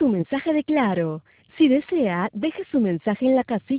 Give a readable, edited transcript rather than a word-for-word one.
su mensaje de Claro. Si desea, deje su mensaje en la casilla